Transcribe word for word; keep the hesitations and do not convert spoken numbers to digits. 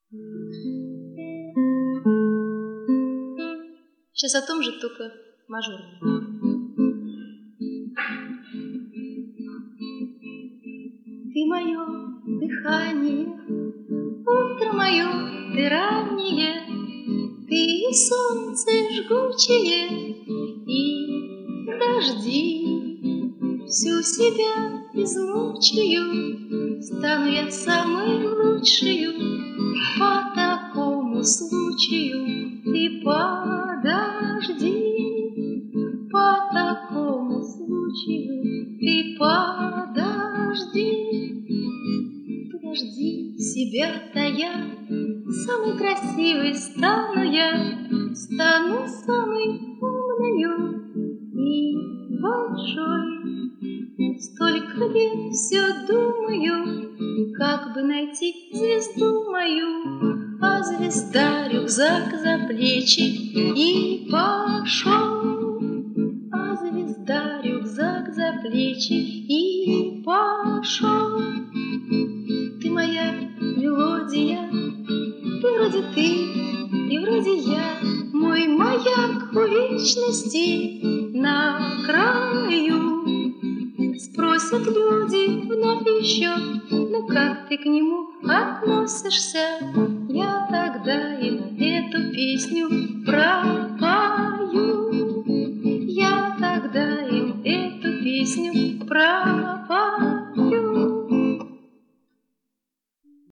Сейчас о том же, только мажорно. Ты мое дыхание, утро мое, ты раннее, ты солнце жгучее и дожди. Всю себя измучаю, стану я самой лучшей. По такому случаю ты подожди. По такому случаю ты подожди. Подожди, себя-то я самой красивой стану я, стану самой умною и большой. Столько лет все думаю, как бы найти звезду мою, а звезда рюкзак за плечи и пошел. А звезда рюкзак за плечи и пошел. Ты моя мелодия, ты вроде ты, и вроде я, мой маяк у вечности на краю. Спросят люди вновь еще, ну как ты к нему относишься? Я тогда им эту песню про